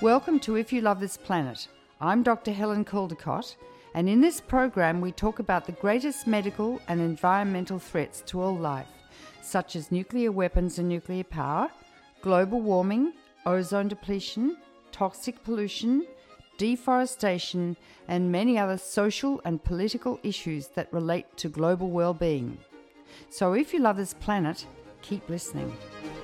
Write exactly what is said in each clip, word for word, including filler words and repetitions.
Welcome to If You Love This Planet. I'm Doctor Helen Caldecott, and in this program we talk about the greatest medical and environmental threats to all life, such as nuclear weapons and nuclear power, global warming, ozone depletion, toxic pollution, deforestation, and many other social and political issues that relate to global well-being. So if you love this planet, keep listening.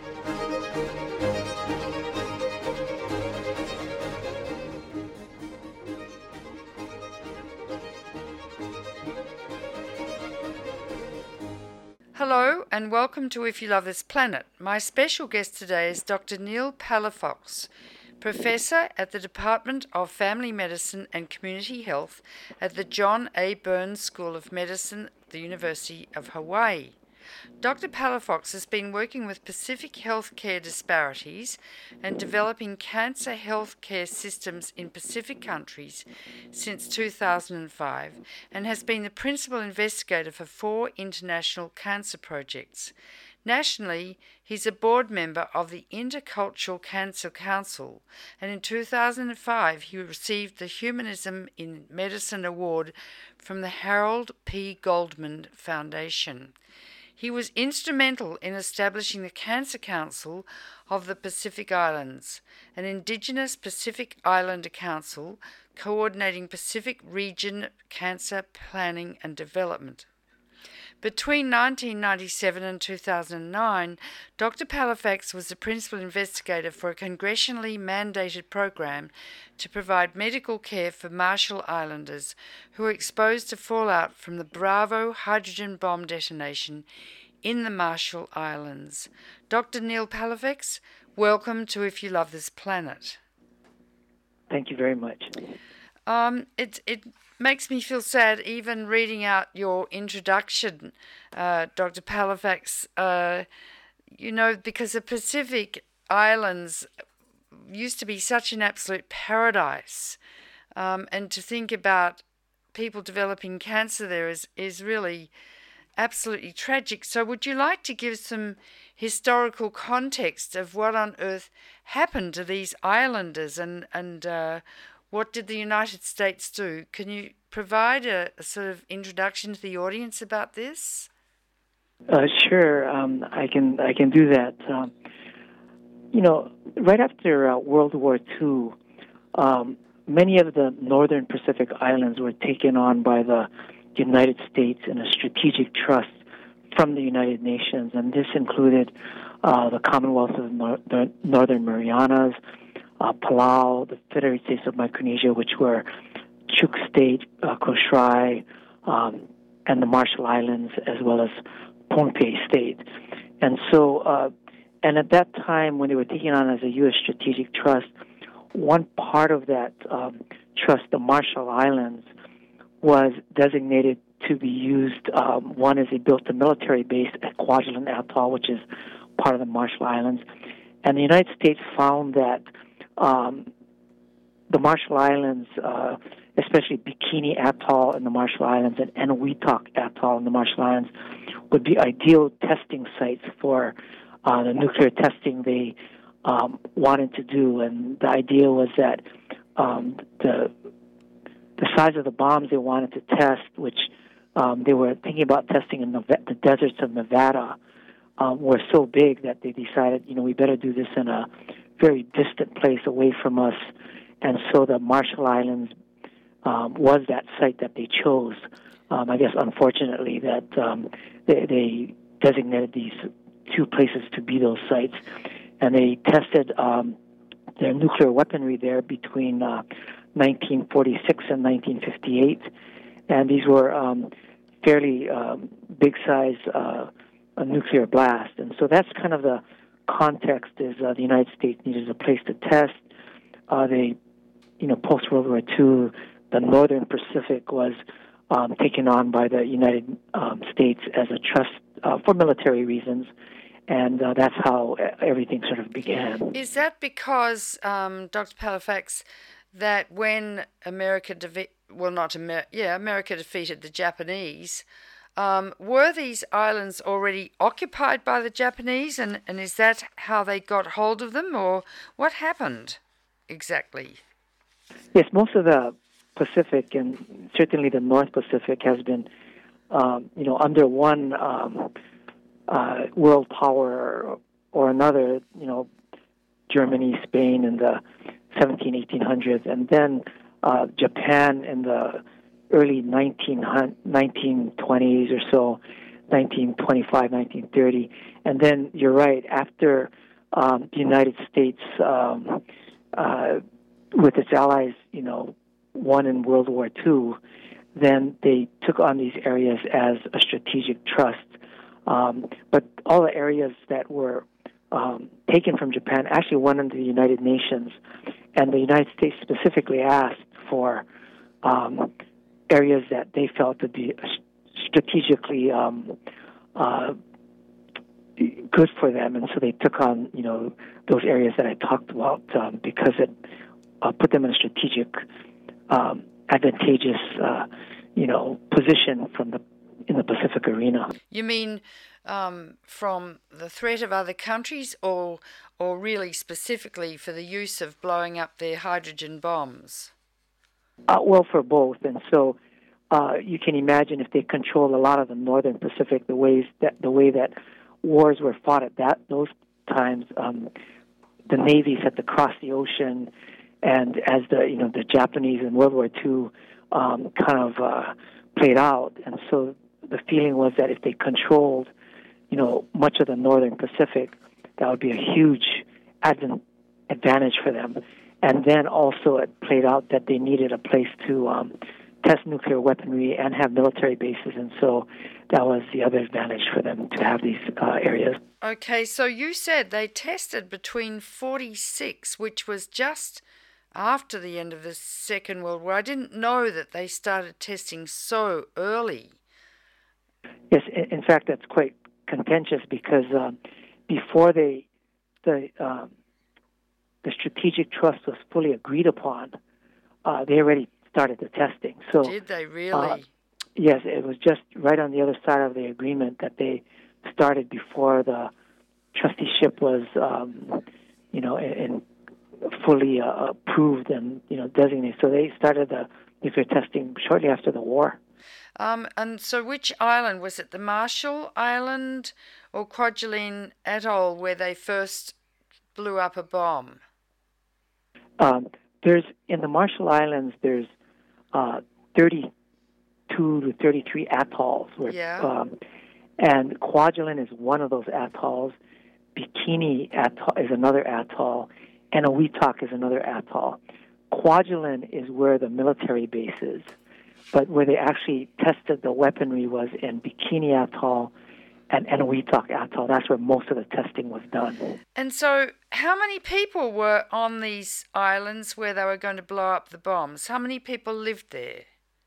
Hello and welcome to If You Love This Planet. My special guest today is Doctor Neil Palafox, Professor at the Department of Family Medicine and Community Health at the John A. Burns School of Medicine at the University of Hawaii. Doctor Palafox has been working with Pacific healthcare disparities and developing cancer healthcare systems in Pacific countries since two thousand five and has been the principal investigator for four international cancer projects. Nationally, he's a board member of the Intercultural Cancer Council, and in two thousand five he received the Humanism in Medicine Award from the Harold P. Goldman Foundation. He was instrumental in establishing the Cancer Council of the Pacific Islands, an indigenous Pacific Islander council coordinating Pacific region cancer planning and development. Between nineteen ninety-seven and two thousand nine, Doctor Palafox was the principal investigator for a congressionally mandated program to provide medical care for Marshall Islanders who were exposed to fallout from the Bravo hydrogen bomb detonation in the Marshall Islands. Doctor Neil Palafox, welcome to If You Love This Planet. Thank you very much. Um, it it makes me feel sad even reading out your introduction, uh, Doctor Palafox, uh, you know, because the Pacific Islands used to be such an absolute paradise, um, and to think about people developing cancer there is, is really absolutely tragic. So would you like to give some historical context of what on earth happened to these islanders and, and uh, what did the United States do? Can you provide a, a sort of introduction to the audience about this? Uh, sure, um, I can I can do that. Um, you know, right after uh, World War Two, um, many of the northern Pacific Islands were taken on by the United States in a strategic trust from the United Nations, and this included uh, the Commonwealth of Nor- the Northern Marianas, uh, Palau, the Federated States of Micronesia, which were Chuuk State, uh, Kosrae, um, and the Marshall Islands, as well as Pohnpei State. And so, uh, and at that time, when they were taken on as a U S strategic trust, one part of that um, trust, the Marshall Islands, was designated to be used. Um, one is they built a military base at Kwajalein Atoll, which is part of the Marshall Islands. And the United States found that um, the Marshall Islands, uh, especially Bikini Atoll in the Marshall Islands and Eniwetok Atoll in the Marshall Islands, would be ideal testing sites for uh, the nuclear testing they um, wanted to do. And the idea was that um, the the size of the bombs they wanted to test, which um, they were thinking about testing in the, the deserts of Nevada, um, were so big that they decided, you know, we better do this in a very distant place away from us. And so the Marshall Islands um, was that site that they chose. Um, I guess, unfortunately, that um, they, they designated these two places to be those sites. And they tested um, their nuclear weaponry there between uh, nineteen forty-six and nineteen fifty-eight. And these were um, fairly um, big-sized uh, a nuclear blast. And so that's kind of the context is uh, the United States needed a place to test. Uh, they, you know, post-World War Two, the Northern Pacific was um, taken on by the United um, States as a trust uh, for military reasons. And uh, that's how everything sort of began. Is that because, um, Doctor Palafox, that when America, de- well, not Amer- yeah, America defeated the Japanese, um, were these islands already occupied by the Japanese, and, and is that how they got hold of them, or what happened? exactly? Yes, most of the Pacific and certainly the North Pacific has been, um, you know, under one um, uh, world power or another, you know, Germany, Spain in the seventeen, eighteen hundreds, and then uh, Japan in the early nineteen twenties or so, nineteen twenty-five, nineteen thirty. And then you're right, after um, the United States, um, uh, with its allies, you know, won in World War Two, then they took on these areas as a strategic trust. Um, but all the areas that were um, taken from Japan actually went into the United Nations, and the United States specifically asked for um, areas that they felt would be strategically um, uh, good for them, and so they took on, you know, those areas that I talked about um, because it uh, put them in a strategic, um, advantageous, uh, you know, position from the in the Pacific arena. You mean um, from the threat of other countries, or or really specifically for the use of blowing up their hydrogen bombs? Uh, well, for both, and so uh, you can imagine if they control a lot of the Northern Pacific, the ways that the way that wars were fought at that those times, um, the navies had to cross the ocean, and as the you know the Japanese in World War Two um, kind of uh, played out, and so the feeling was that if they controlled, you know, much of the Northern Pacific, that would be a huge advan- advantage for them. And then also it played out that they needed a place to um, test nuclear weaponry and have military bases, and so that was the other advantage for them to have these uh, areas. Okay, so you said they tested between forty-six, which was just after the end of the Second World War. I didn't know that they started testing so early. Yes, in fact, that's quite contentious because um, before they the um, the strategic trust was fully agreed upon, uh, they already started the testing. So did they really? Uh, yes, it was just right on the other side of the agreement that they started before the trusteeship was, um, you know, in, fully uh, approved and you know designated. So they started the nuclear testing shortly after the war. Um, and so which island was it? The Marshall Island or Kwajalein Atoll where they first blew up a bomb? Um, there's in the Marshall Islands. There's uh, thirty-two to thirty-three atolls. Where, yeah. Um, and Kwajalein is one of those atolls. Bikini Atoll is another atoll, and Awetak is another atoll. Kwajalein is where the military base is, but where they actually tested the weaponry was in Bikini Atoll and Enewetak Atoll. That's where most of the testing was done. And so how many people were on these islands where they were going to blow up the bombs? How many people lived there?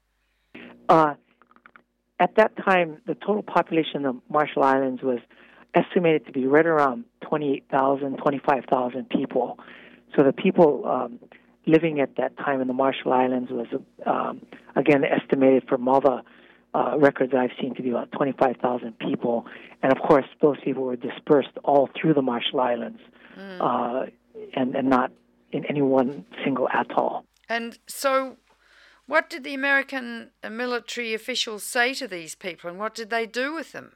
Uh, at that time, the total population of Marshall Islands was estimated to be right around twenty-eight thousand, twenty-five thousand people. So the people um, living at that time in the Marshall Islands was, um, again, estimated from all the uh, records I've seen to be about twenty-five thousand people. And, of course, those people were dispersed all through the Marshall Islands mm. uh, and, and not in any one single atoll. And so what did the American military officials say to these people, and what did they do with them?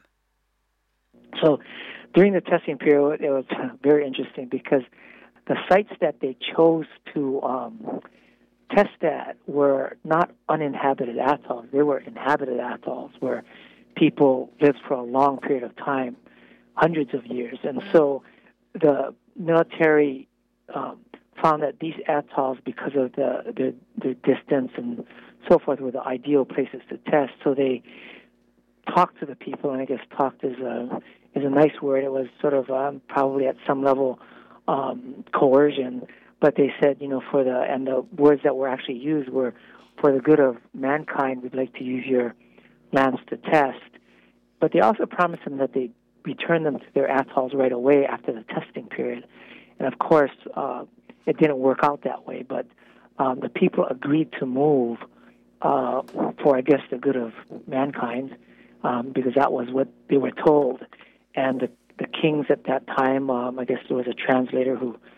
So during the testing period, it was very interesting because the sites that they chose to um, test at were not uninhabited atolls. They were inhabited atolls where people lived for a long period of time, hundreds of years. And so the military um, found that these atolls, because of the, the, the distance and so forth, were the ideal places to test. So they talked to the people, and I guess talked is a, is a nice word. It was sort of um, probably at some level um, coercion, but they said, you know, for the, and the words that were actually used were, for the good of mankind, we'd like to use your lands to test. But they also promised them that they'd return them to their atolls right away after the testing period. And of course, uh, it didn't work out that way, but um, the people agreed to move uh, for, I guess, the good of mankind, um, because that was what they were told. And the, the kings at that time, um, I guess there was a translator who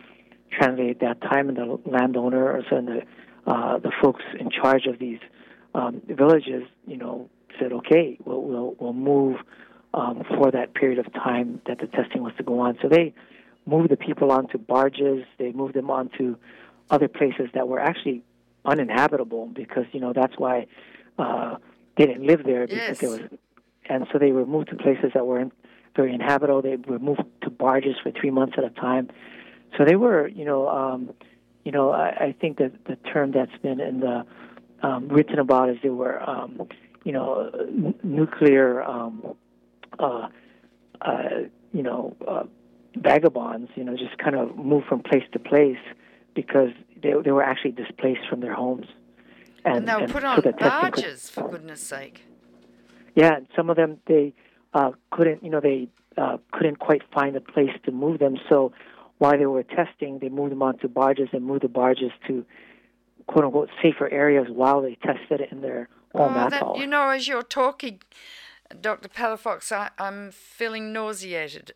translate at that time, and the landowners and the uh, the folks in charge of these um, villages, you know, said, okay, we'll we'll, we'll move um, for that period of time that the testing was to go on. So they moved the people onto barges. They moved them onto other places that were actually uninhabitable, because you know that's why uh, they didn't live there, because Yes. there was, and so they were moved to places that weren't very inhabitable. They were moved to barges for three months at a time. So they were, you know, um, you know, I, I think that the term that's been in the um, written about is they were, um, you know, n- nuclear, um, uh, uh, you know, uh, vagabonds. You know, just kind of moved from place to place because they they were actually displaced from their homes. And, they were and put so on that testing could- barges, for goodness sake. Yeah, and some of them they uh, couldn't, you know, they uh, couldn't quite find a place to move them. So while they were testing, they moved them onto barges and moved the barges to quote unquote safer areas while they tested it in their own Oh, that, atoll. you know, as you're talking, Doctor Palafox, I, I'm feeling nauseated.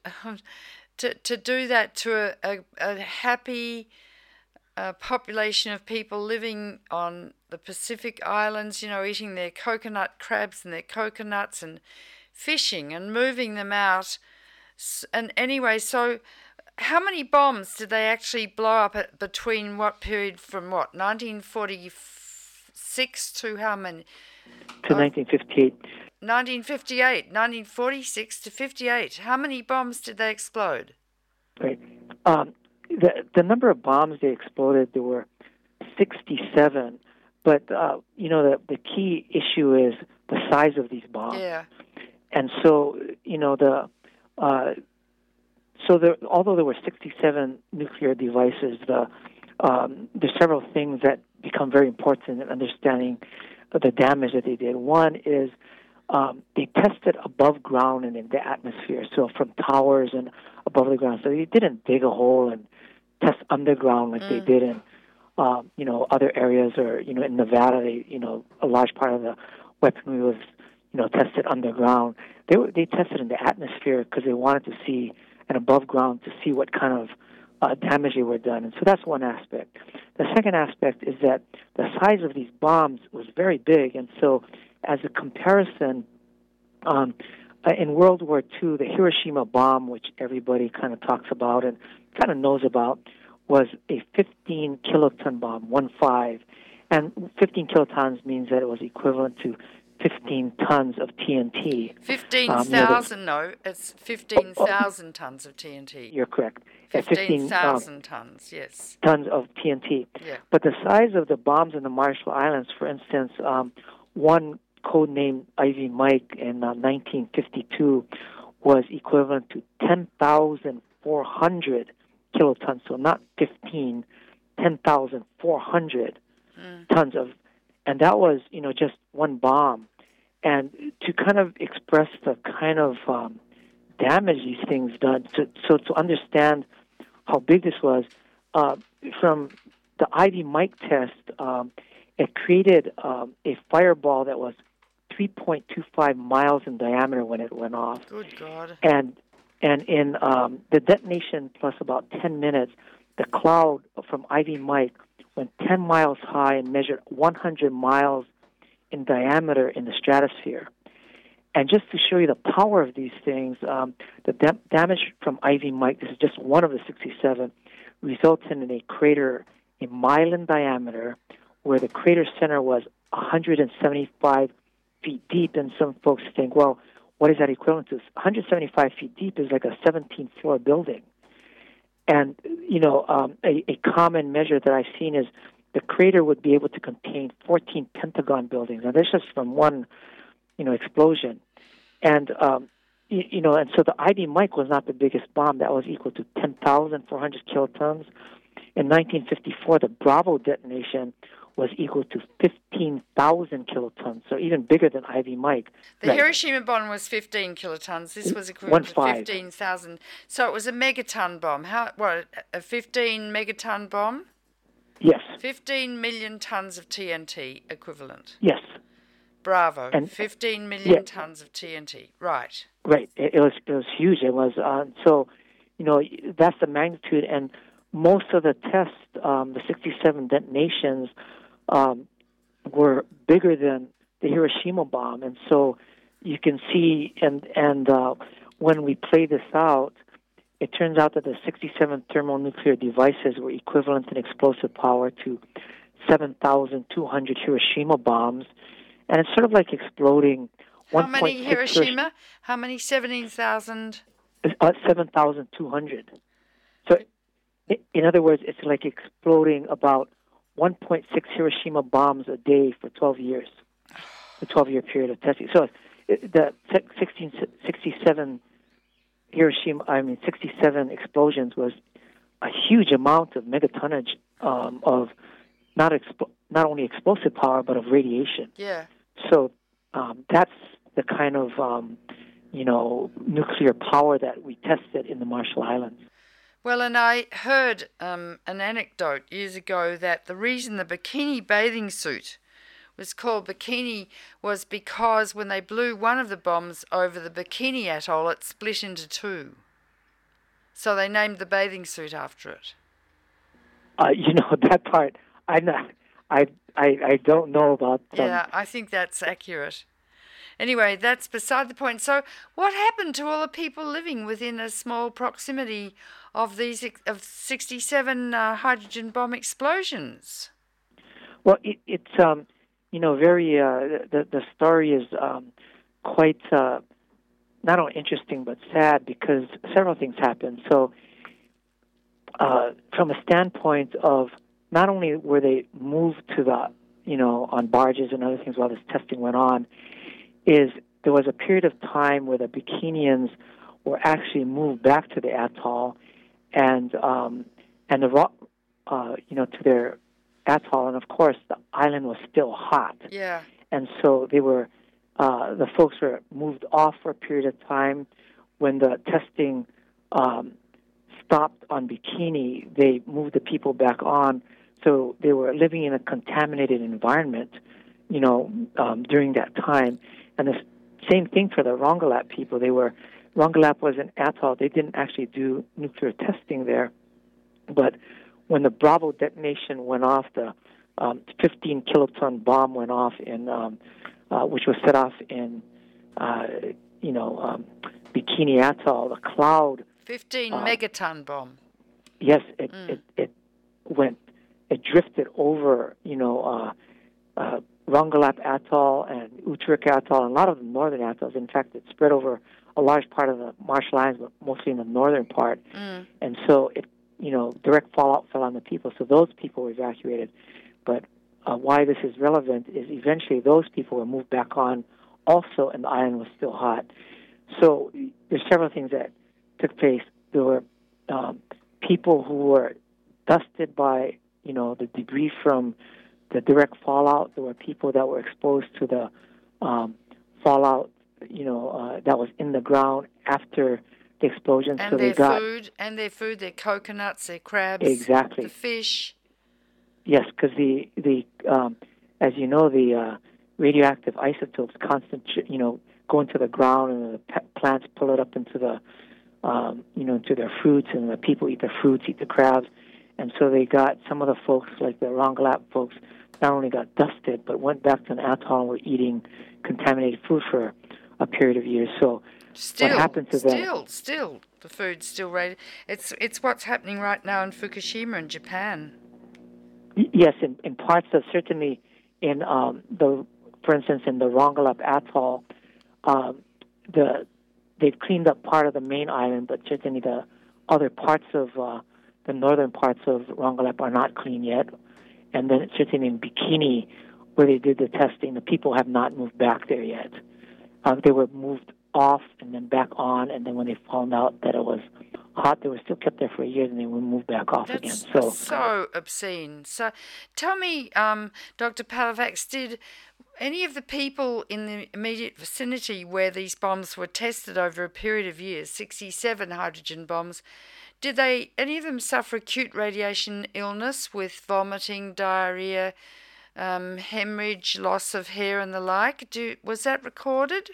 to to do that to a, a, a happy uh, population of people living on the Pacific Islands, you know, eating their coconut crabs and their coconuts and fishing and moving them out. And anyway, so how many bombs did they actually blow up at, between what period, from what, nineteen forty-six to how many? To nineteen fifty-eight. nineteen fifty-eight, nineteen forty-six to fifty-eight. How many bombs did they explode? Right. Um, the the number of bombs they exploded, there were sixty-seven. But uh, you know, the the key issue is the size of these bombs. Yeah. And so, you know, the uh, so there, although there were sixty-seven nuclear devices, the um, there's several things that become very important in understanding the damage that they did. One is um, they tested above ground and in the atmosphere, so from towers and above the ground. So they didn't dig a hole and test underground like mm. they did in, um, you know, other areas, or you know, in Nevada. They, you know, a large part of the weaponry was, you know, tested underground. They were, they tested in the atmosphere because they wanted to see, and above ground to see what kind of uh, damage they were done. And so that's one aspect. The second aspect is that the size of these bombs was very big, and so as a comparison, um, in World War Two, the Hiroshima bomb, which everybody kind of talks about and kind of knows about, was a fifteen kiloton bomb, one five, and fifteen kilotons means that it was equivalent to fifteen tons of T N T. fifteen thousand, um, no, it's fifteen thousand oh, tons of T N T. You're correct. fifteen thousand um, tons, yes. Tons of T N T. Yeah. But the size of the bombs in the Marshall Islands, for instance, um, one codenamed Ivy Mike in uh, nineteen fifty-two was equivalent to ten thousand four hundred kilotons, so not fifteen, ten thousand four hundred mm. tons of, and that was, you know, just one bomb. And to kind of express the kind of um, damage these things done, to, so to understand how big this was, uh, from the Ivy Mike test, um, it created um, a fireball that was three point two five miles in diameter when it went off. Good God. And and in um, the detonation plus about ten minutes, the cloud from Ivy Mike went ten miles high and measured one hundred miles in diameter in the stratosphere. And just to show you the power of these things, um, the da- damage from Ivy Mike, this is just one of the sixty-seven, resulted in a crater a mile in diameter where the crater center was one hundred seventy-five feet deep. And some folks think, well, what is that equivalent to? one hundred seventy-five feet deep is like a seventeenth-floor building. And, you know, um, a, a common measure that I've seen is the crater would be able to contain fourteen Pentagon buildings. Now, this is from one, you know, explosion. And, um, you, you know, and so the Ivy Mike was not the biggest bomb. That was equal to ten thousand four hundred kilotons. In nineteen fifty-four, the Bravo detonation was equal to fifteen thousand kilotons, so even bigger than Ivy Mike. The right. Hiroshima bomb was fifteen kilotons. This was equivalent to fifteen thousand. So it was a megaton bomb. How? What? A fifteen megaton bomb? Yes. fifteen million tons of T N T equivalent. Yes. Bravo. And fifteen million yeah. tons of T N T. Right. Right. It, it was it was huge. It was uh, so, you know, that's the magnitude. And most of the tests, um, the sixty-seven detonations, um, were bigger than the Hiroshima bomb, and so you can see, and and uh, when we play this out, it turns out that the sixty-seven thermonuclear devices were equivalent in explosive power to seven thousand two hundred Hiroshima bombs, and it's sort of like exploding. How many Hiroshima? How many? seventeen thousand? Uh, seven thousand two hundred. So, in other words, it's like exploding about one point six Hiroshima bombs a day for twelve years, a twelve-year period of testing. So, the sixteen sixty-seven Hiroshima, I mean, sixty-seven explosions was a huge amount of megatonnage um, of not expo- not only explosive power but of radiation. Yeah. So um, that's the kind of um, you know nuclear power that we tested in the Marshall Islands. Well, and I heard um, an anecdote years ago that the reason the bikini bathing suit was called bikini was because when they blew one of the bombs over the Bikini Atoll, it split into two. So they named the bathing suit after it. Uh, you know that part. I not. I I I don't know about. Um, yeah, I think that's accurate. Anyway, that's beside the point. So, what happened to all the people living within a small proximity of these of sixty-seven uh, hydrogen bomb explosions? Well, it, it's um, you know, very uh, the the story is um, quite uh, not only interesting but sad because several things happened. So, uh, from a standpoint of not only were they moved to the you know on barges and other things while this testing went on, is there was a period of time where the Bikinians were actually moved back to the atoll, and um, and the rock, uh, you know, to their atoll, and of course the island was still hot. Yeah. And so they were, uh, the folks were moved off for a period of time. When the testing um, stopped on Bikini, they moved the people back on. So they were living in a contaminated environment, you know, um, during that time. And the same thing for the Rongelap people. They were, Rongelap was an atoll. They didn't actually do nuclear testing there. But when the Bravo detonation went off, the um, fifteen kiloton bomb went off in, um, uh, which was set off in, uh, you know, um, Bikini Atoll. The cloud. fifteen uh, megaton bomb. Yes, it, Mm. it it went, it drifted over, you know, uh, uh, Rongelap Atoll and Utrik Atoll, and a lot of the northern atolls. In fact, it spread over a large part of the Marshall Islands, but mostly in the northern part. Mm. And so it, you know, direct fallout fell on the people. So those people were evacuated. But uh, why this is relevant is eventually those people were moved back on also, and the island was still hot. So there's several things that took place. There were um, people who were dusted by, you know, the debris from the direct fallout. There were people that were exposed to the um, fallout, you know, uh, that was in the ground after the explosion. And so their they got, food, and their food, their coconuts, their crabs, exactly. the fish. Yes, because the the um, as you know, the uh, radioactive isotopes constant, you know, go into the ground, and the pe- plants pull it up into the, um, you know, into their fruits, and the people eat the fruits, eat the crabs, and so they got some of the folks, like the Rongelap folks, not only got dusted, but went back to an atoll and were eating contaminated food for a period of years. So Still, what happened to them? still, still, the food's still ready. It's it's what's happening right now in Fukushima in Japan. Yes, in, in parts of, certainly in um, the, for instance, in the Rongelap Atoll, um, the they've cleaned up part of the main island, but certainly the other parts of uh, the northern parts of Rongelap are not clean yet. And then certainly in Bikini, where they did the testing, the people have not moved back there yet. Uh, they were moved off and then back on, and then when they found out that it was hot, they were still kept there for a year, and they were moved back off That's again. So, so obscene. So, tell me, um, Doctor Palafox, did any of the people in the immediate vicinity where these bombs were tested over a period of years, sixty-seven hydrogen bombs, did they any of them suffer acute radiation illness with vomiting, diarrhea, um, hemorrhage, loss of hair, and the like? Do was that recorded?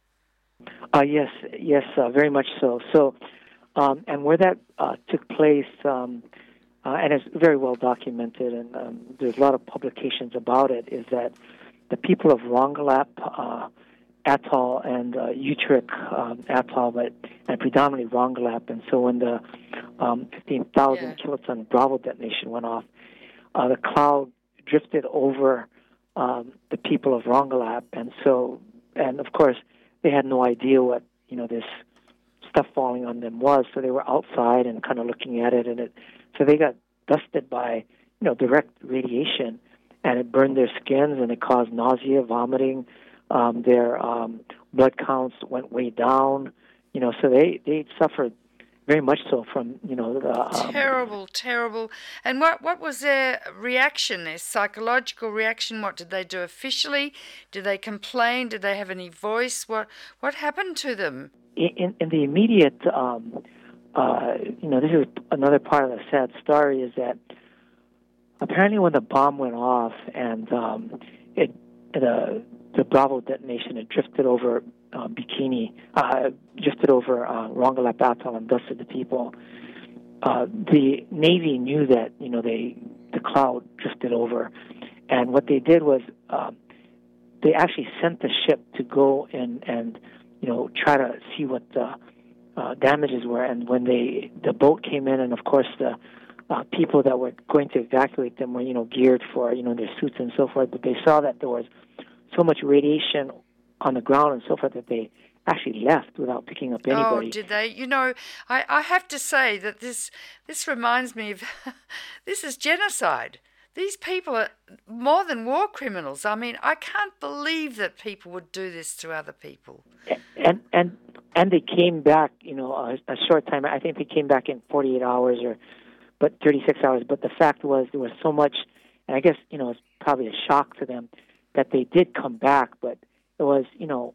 Uh, yes, yes, uh, very much so. So, um, and where that uh, took place, um, uh, and it's very well documented, and um, there's a lot of publications about it, is that the people of Rongelap uh, Atoll and uh, Utrecht um, Atoll, but and predominantly Rongelap, and so when the um, fifteen thousand Yeah. kiloton Bravo detonation went off, uh, the cloud drifted over um, the people of Rongelap, and so, and of course, they had no idea what, you know, this stuff falling on them was, so they were outside and kind of looking at it, and it, so they got dusted by, you know, direct radiation, and it burned their skins, and it caused nausea, vomiting, um, their um, blood counts went way down, you know, so they, they suffered very much so from, you know, the... Um, Terrible, terrible. And what, what was their reaction, their psychological reaction? What did they do officially? Did they complain? Did they have any voice? What what happened to them? in, in the immediate, um, uh, you know, this is another part of the sad story, is that apparently when the bomb went off and um, it the the Bravo detonation, it drifted over uh, Bikini, uh, drifted over uh, Rongelap Atoll and dusted the people. Uh, the Navy knew that, you know, they the cloud drifted over, and what they did was um, they actually sent the ship to go and and you know try to see what the uh, damages were. And when they the boat came in, and of course the uh, people that were going to evacuate them were, you know, geared for, you know, their suits and so forth, but they saw that there was so much radiation on the ground and so forth that they actually left without picking up anybody. Oh, did they? You know, I, I have to say that this this reminds me of this is genocide. These people are more than war criminals. I mean, I can't believe that people would do this to other people. And and and they came back, you know, a, a short time. I think they came back in forty-eight hours or, but thirty-six hours. But the fact was there was so much, and I guess, you know, it's probably a shock to them that they did come back. But it was, you know,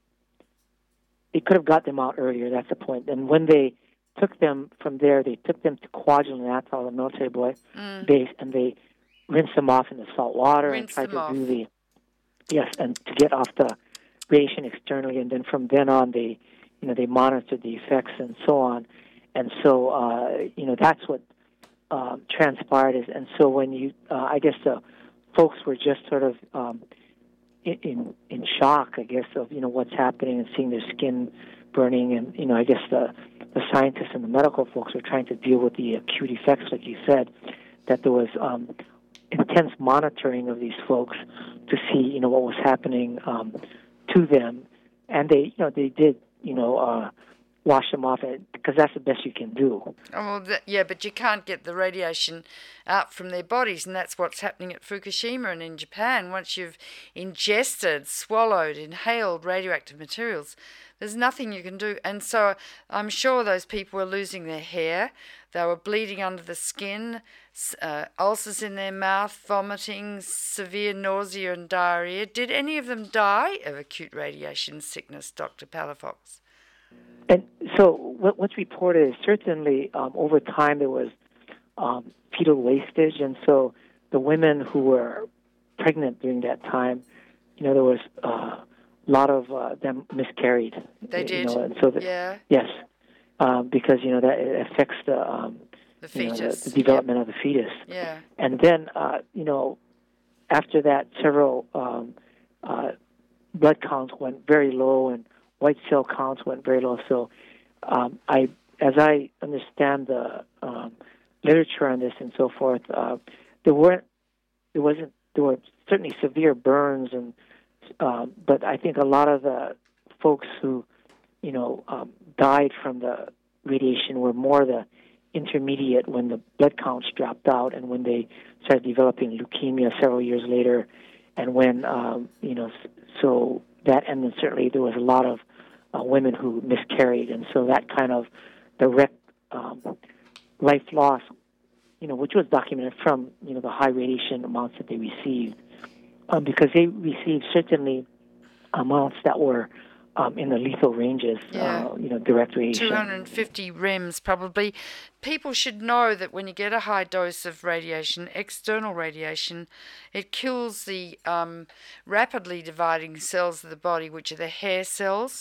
they could have got them out earlier. That's the point. And when they took them from there, they took them to Kwajalein Atoll, the military boy Mm. base, and they rinsed them off in the salt water Rinse and tried them to off. do the yes, and to get off the radiation externally. And then from then on, they, you know, they monitored the effects and so on. And so, uh, you know, that's what um, transpired. Is and so when you, uh, I guess the folks were just sort of um, in, in in shock, I guess, of, you know, what's happening and seeing their skin burning, and, you know, I guess the the scientists and the medical folks were trying to deal with the acute effects, like you said, that there was um, intense monitoring of these folks to see, you know, what was happening um, to them, and they, you know, they did, you know, uh, wash them off, because that's the best you can do. Oh, well, that, yeah, but you can't get the radiation out from their bodies, and that's what's happening at Fukushima and in Japan. Once you've ingested, swallowed, inhaled radioactive materials, there's nothing you can do. And so I'm sure those people were losing their hair, they were bleeding under the skin, uh, ulcers in their mouth, vomiting, severe nausea and diarrhea. Did any of them die of acute radiation sickness, Doctor Palafox? And so what, what's reported is certainly um, over time there was um, fetal wastage, and so the women who were pregnant during that time, you know, there was uh, a lot of uh, them miscarried. They you did, know, and so that, yeah. Yes, um, because, you know, that it affects the, um, The you know, fetus. the, the development of the fetus. Yeah. And then, uh, you know, after that, several um, uh, blood counts went very low, and white cell counts went very low. So, um, I, as I understand the um, literature on this and so forth, uh, there weren't, there wasn't, there were certainly severe burns, and um, but I think a lot of the folks who, you know, um, died from the radiation were more the intermediate, when the blood counts dropped out, and when they started developing leukemia several years later, and when um, you know, so that, and then certainly there was a lot of uh, women who miscarried, and so that kind of direct um, life loss, you know, which was documented from, you know, the high radiation amounts that they received, um, because they received certainly amounts that were um, in the lethal ranges, Yeah. uh, you know, direct radiation. two hundred fifty rems probably. People should know that when you get a high dose of radiation, external radiation, it kills the um, rapidly dividing cells of the body, which are the hair cells,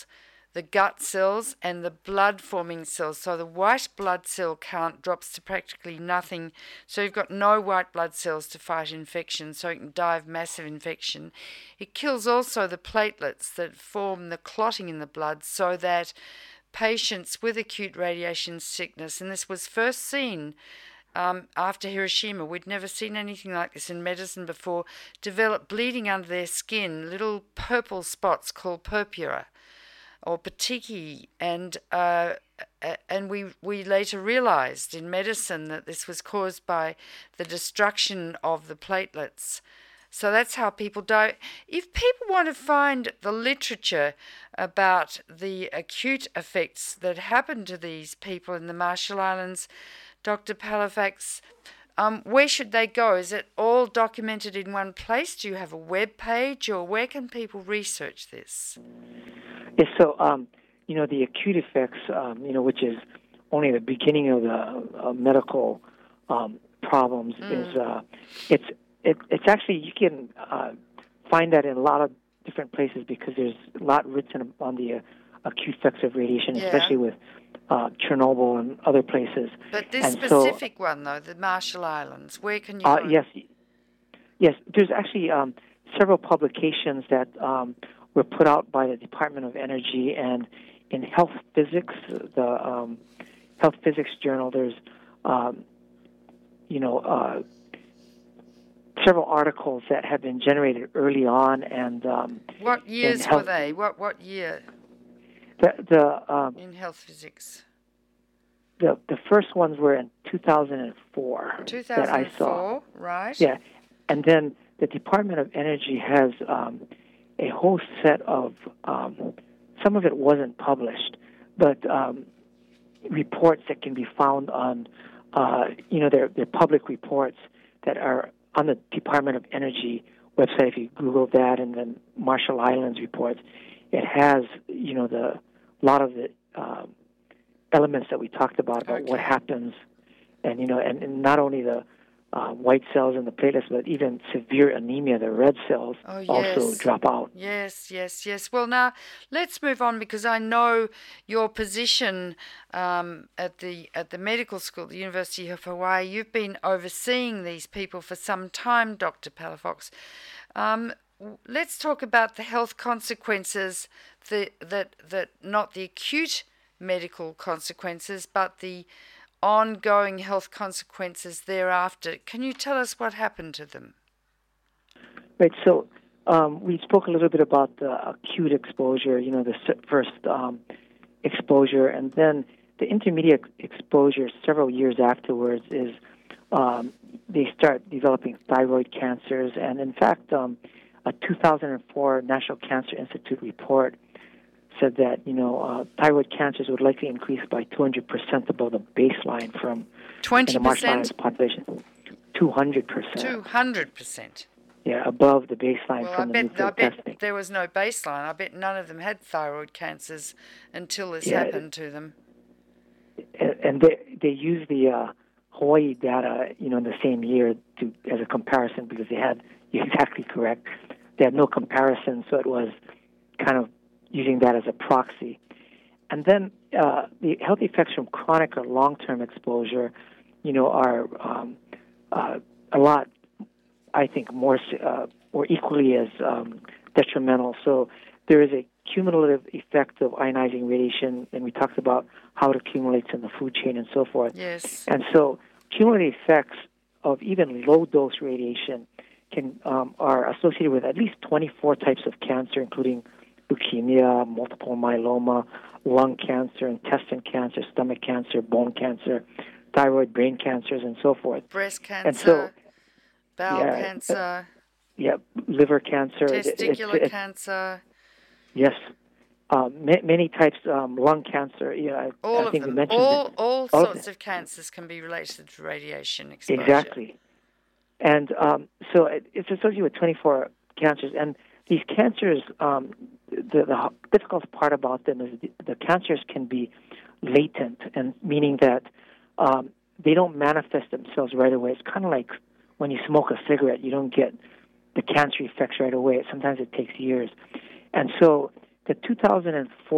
the gut cells and the blood-forming cells. So the white blood cell count drops to practically nothing. So you've got no white blood cells to fight infection, so you can die of massive infection. It kills also the platelets that form the clotting in the blood, so that patients with acute radiation sickness, and this was first seen um, after Hiroshima, we'd never seen anything like this in medicine before, develop bleeding under their skin, little purple spots called purpura or petechiae, and uh, and we, we later realized in medicine that this was caused by the destruction of the platelets. So that's how people die. If people want to find the literature about the acute effects that happen to these people in the Marshall Islands, Doctor Palafox, um, where should they go? Is it all documented in one place? Do you have a web page, or where can people research this? Yes, so, um, you know, the acute effects, um, you know, which is only the beginning of the uh, medical um, problems, mm. is uh, it's It, it's actually, you can uh, find that in a lot of different places because there's a lot written on the uh, acute effects of radiation, yeah. especially with uh, Chernobyl and other places. But this and specific so, one, though, the Marshall Islands, where can you uh, go? Yes, yes. There's actually um, several publications that um, were put out by the Department of Energy, and in Health Physics, the um, Health Physics Journal, there's, um, you know, uh, several articles that have been generated early on, and um, what years health, were they? What what year? The the um, in Health Physics. The the first ones were in two thousand four. Two thousand four, that I saw. Right? Yeah, and then the Department of Energy has um, a whole set of um, some of it wasn't published, but um, reports that can be found on uh, you know their their public reports that are on the Department of Energy website. If you Google that and then Marshall Islands reports, it has, you know, the a lot of the um, elements that we talked about, about okay. what happens, and, you know, and, and not only the uh, white cells and the platelets, but even severe anemia, the red cells oh, yes. also drop out. Yes, yes, yes. Well, now let's move on, because I know your position um, at the at the medical school, the University of Hawaii. You've been overseeing these people for some time, Doctor Palafox. Um, let's talk about the health consequences, the, that that not the acute medical consequences, but the ongoing health consequences thereafter. Can you tell us what happened to them? Right, so um, we spoke a little bit about the acute exposure, you know, the first um, exposure, and then the intermediate exposure several years afterwards is um, they start developing thyroid cancers. And in fact, um, a two thousand four National Cancer Institute report said that, you know, uh, thyroid cancers would likely increase by two hundred percent above the baseline from twenty percent? In the Marshall Islands population. two hundred percent. two hundred percent. Yeah, above the baseline well, from I the bet, nuclear I bet testing. there was no baseline. I bet none of them had thyroid cancers until this yeah, happened to them. And they they use the uh, Hawaii data, you know, in the same year to as a comparison, because they had, you're exactly correct, they had no comparison, so it was kind of using that as a proxy. And then uh, the health effects from chronic or long-term exposure, you know, are um, uh, a lot, I think, more uh, or equally as um, detrimental. So there is a cumulative effect of ionizing radiation, and we talked about how it accumulates in the food chain and so forth. Yes. And so cumulative effects of even low-dose radiation can um, are associated with at least twenty-four types of cancer, including leukemia, multiple myeloma, lung cancer, intestine cancer, stomach cancer, bone cancer, thyroid, brain cancers, and so forth. Breast cancer, and so, bowel yeah, cancer. Uh, yeah, liver cancer. Testicular it, it, it, cancer. Yes. Um, ma- many types, um, lung cancer. Yeah, all I of think them. you mentioned all, that. all, all sorts of cancers can be related to radiation exposure. Exactly. And um, so it, it's associated with twenty-four cancers. And these cancers, um, the, the difficult part about them is the, the cancers can be latent, and meaning that um, they don't manifest themselves right away. It's kind of like when you smoke a cigarette, you don't get the cancer effects right away. Sometimes it takes years. And so the two thousand four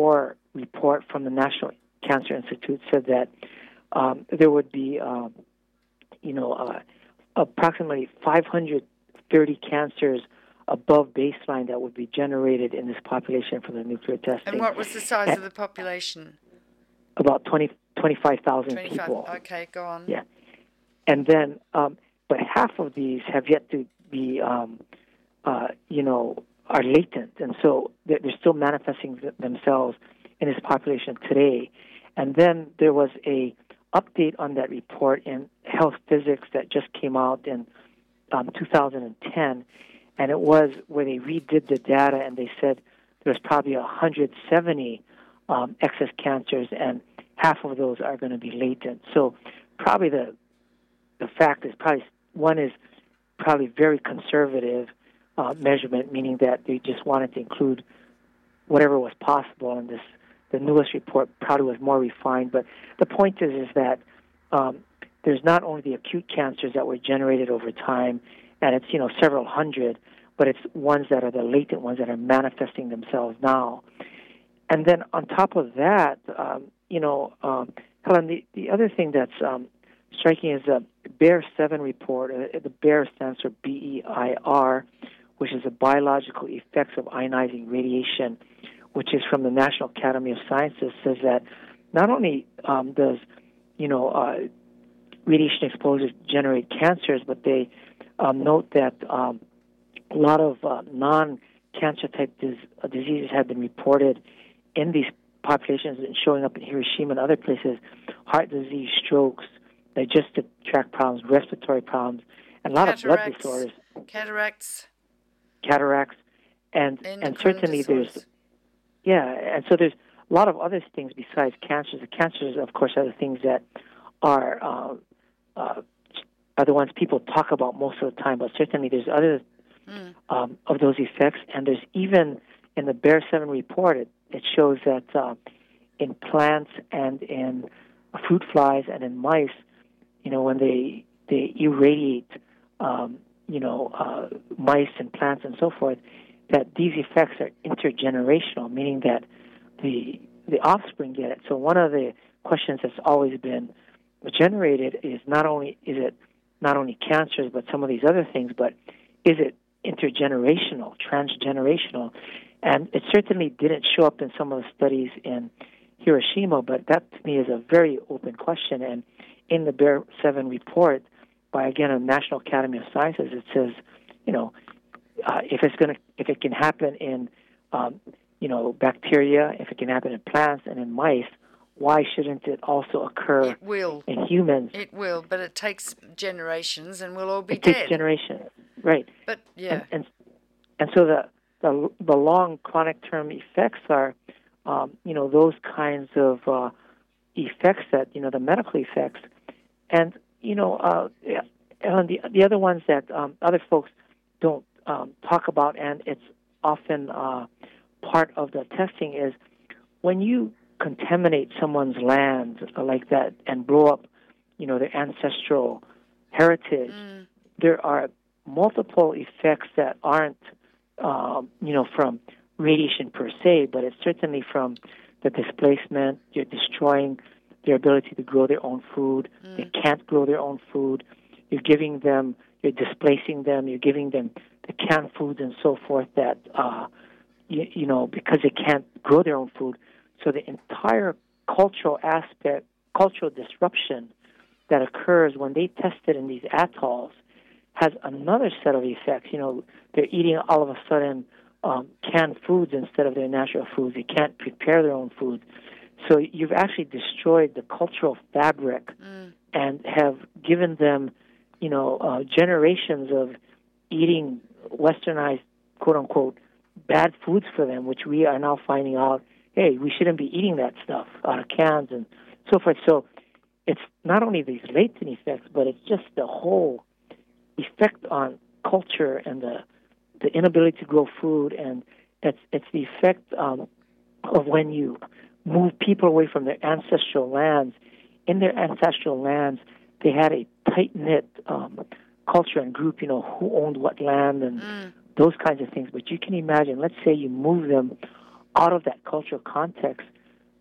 report from the National Cancer Institute said that um, there would be, um, you know, uh, approximately five hundred thirty cancers above baseline that would be generated in this population from the nuclear testing. And what was the size and of the population? About twenty, twenty-five thousand twenty-five. people. Okay, go on. Yeah. And then, um, but half of these have yet to be, um, uh, you know, are latent. And so they're, they're still manifesting th- themselves in this population today. And then there was a update on that report in Health Physics that just came out in um, two thousand ten. And it was where they redid the data and they said there was probably one hundred seventy um, excess cancers, and half of those are going to be latent. So probably the the fact is probably one is probably very conservative uh, measurement, meaning that they just wanted to include whatever was possible. And this the newest report probably was more refined. But the point is is that um, there's not only the acute cancers that were generated over time, and it's, you know, several hundred, but it's ones that are the latent ones that are manifesting themselves now. And then on top of that, um, you know, um, Helen, the, the other thing that's um, striking is the BEAR seven report. Uh, the BEAR stands for B E I R, which is the biological effects of ionizing radiation, which is from the National Academy of Sciences, says that not only um, does, you know, uh, radiation exposure generate cancers, but they um, note that um, a lot of uh, non-cancer type dis- uh, diseases have been reported in these populations and showing up in Hiroshima and other places: heart disease, strokes, digestive tract problems, respiratory problems, and a lot of blood disorders. Cataracts. Cataracts. And, and certainly disorders. there's, yeah, and so there's a lot of other things besides cancers. The cancers, of course, are the things that are uh, uh, are the ones people talk about most of the time, but certainly there's other mm. um, of those effects, and there's even in the BEAR seven report, it, it shows that uh, in plants and in fruit flies and in mice, you know, when they they irradiate, um, you know, uh, mice and plants and so forth, that these effects are intergenerational, meaning that the the offspring get it. So one of the questions that's always been generated is not only is it not only cancers, but some of these other things, but is it intergenerational, transgenerational? And it certainly didn't show up in some of the studies in Hiroshima, but that to me is a very open question. And in the BEAR seven report by, again, a National Academy of Sciences, it says, you know, uh, if it's going to, if it can happen in, um, you know, bacteria, if it can happen in plants and in mice, why shouldn't it also occur it will. in humans? It will, but it takes generations, and we'll all be it dead. It takes generations, right? But yeah, and and, and so the, the the long chronic term effects are, um, you know, those kinds of uh, effects that, you know, the medical effects, and you know, uh, and the the other ones that um, other folks don't um, talk about, and it's often uh, part of the testing is when you contaminate someone's land like that and blow up, you know, their ancestral heritage, mm. there are multiple effects that aren't, um, you know, from radiation per se, but it's certainly from the displacement. You're destroying their ability to grow their own food. Mm. They can't grow their own food. You're giving them, you're displacing them. You're giving them the canned foods and so forth that, uh, you, you know, because they can't grow their own food. So the entire cultural aspect, cultural disruption that occurs when they test it in these atolls has another set of effects. You know, they're eating all of a sudden um, canned foods instead of their natural foods. They can't prepare their own food. So you've actually destroyed the cultural fabric mm. and have given them, you know, uh, generations of eating westernized, quote-unquote, bad foods for them, which we are now finding out, hey, we shouldn't be eating that stuff out of cans and so forth. So it's not only these latent effects, but it's just the whole effect on culture and the the inability to grow food, and it's it's the effect um, of when you move people away from their ancestral lands. In their ancestral lands, they had a tight-knit um, culture and group, you know, who owned what land and mm. those kinds of things. But you can imagine, let's say you move them out of that cultural context,